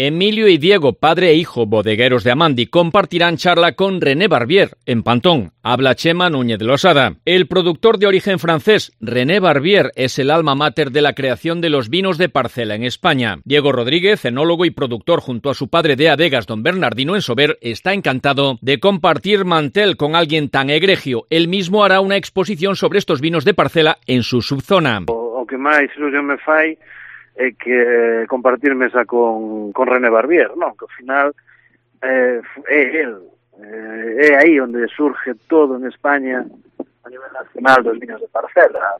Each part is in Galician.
Emilio y Diego, padre e hijo, bodegueros de Amandi, compartirán charla con René Barbier, en Pantón. Habla Chema Núñez de Losada. El productor de origen francés, René Barbier, es el alma mater de la creación de los vinos de parcela en España. Diego Rodríguez, enólogo y productor junto a su padre de adegas, don Bernardino en Sober, está encantado de compartir mantel con alguien tan egregio. Él mismo hará una exposición sobre estos vinos de parcela en su subzona. O que máis ilusión me fai é que compartir mesa con René Barbier, non? Que ao final é el, é aí onde surge todo en España a nivel nacional dos vinos de parcela.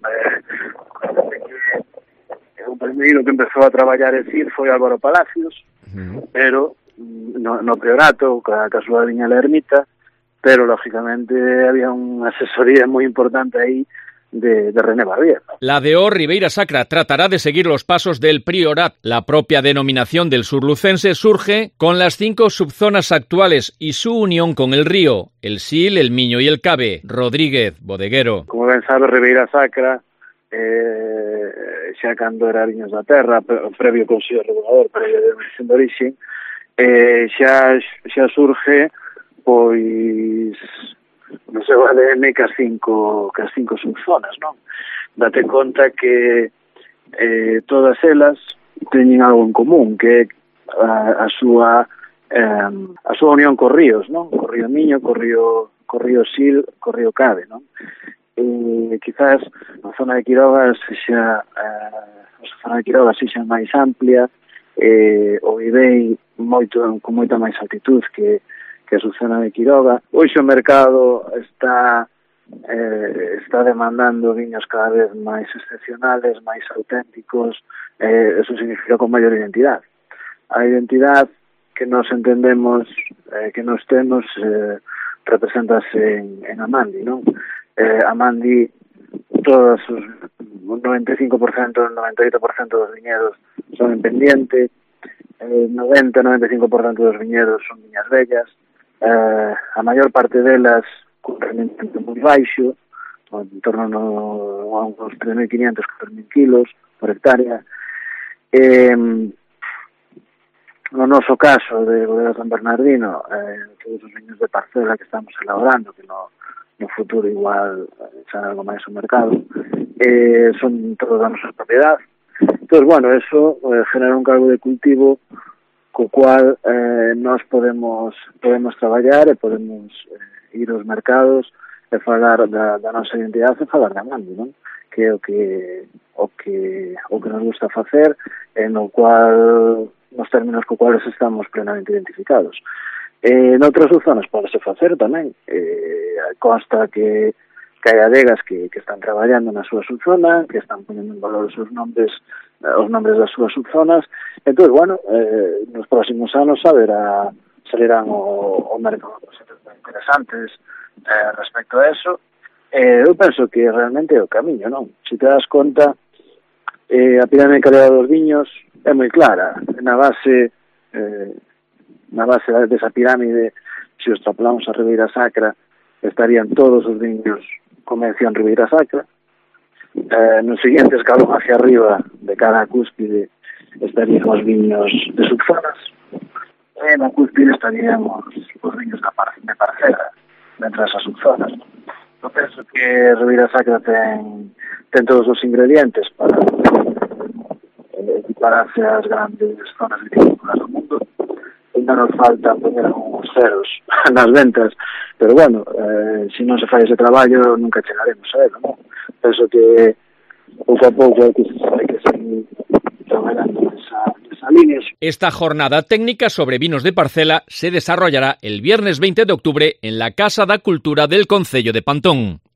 O primeiro que empezou a traballar en CID foi Álvaro Palacios, pero no Priorato, ca súa viña La Ermita, pero lógicamente había unha asesoría moi importante aí de René Barbier. La DO Ribeira Sacra tratará de seguir los pasos del Priorat. La propia denominación del sur lucense surge con las 5 subzonas actuales y su unión con el río, el Sil, el Miño y el Cabe. Rodríguez, bodeguero. Como ben sabe, Ribeira Sacra, xa cando era Viños da Terra, previo Consello Regulador, previo de Denominación de Orixe, xa surge, pois, no seu ADN cas cinco subzonas, non? Date conta que todas elas teñen algo en común, que é a súa unión co ríos, non? Co río Miño, co río Sil, co río Cabe, non? Quizás a zona de Quiroga sexa máis amplia, o vivei con moita máis altitud que a subzona de Quiroga. Hoxe o mercado está demandando viños cada vez máis excepcionales, máis auténticos, eso significa con maior identidade. A identidade que nos entendemos, que nos temos, representase en Amandi, non? Amandi, todos os 95%, 98% dos viñedos son en pendiente, 90-95% dos viñedos son viñas vellas, a maior parte delas con rendimento moi baixo, en torno a uns 3.500, 4.000 kilos por hectárea. No noso caso de Bodegas San Bernardino, todos os viños de parcela que estamos elaborando, que no futuro igual será algo máis o mercado, son todos da nosa propiedade. Entón, bueno, eso genera un cargo de cultivo co cual nós podemos traballar e podemos ir aos mercados e falar da nosa identidade e falar da Amandi, non? Que é o que nos gusta facer e no cual, nos términos co cuales estamos plenamente identificados. Noutras zonas podese facer tamén. Consta que hai adegas que están traballando na súa subzona, que están ponendo en valor os seus nombres, os nombres das súas subzonas. Entón, bueno, nos próximos anos salirán o mercado cosas interesantes respecto a eso. Eu penso que realmente é o camiño, non? Se te das conta, a pirámide de calidad dos viños é moi clara. Na base desa pirámide, se os extrapolamos a Ribeira Sacra, estarían todos os viños con mención Ribeira Sacra. No siguiente escalón hacia arriba de cada cúspide estarían os viños de subzonas, e na cúspide estarían os viños de parcela dentro desas subzonas. Eu penso que Ribeira Sacra ten todos os ingredientes para equipararse ás grandes zonas vitícolas do mundo. Ainda nos falta poñer uns ceros nas ventas, pero bueno, se non se fai ese traballo nunca chegaremos a él, non? Penso que pouco a pouco hai que seguir traballando nesa línea. Esta jornada técnica sobre vinos de parcela se desarrollará el viernes 20 de octubre en la Casa da Cultura del Concello de Pantón.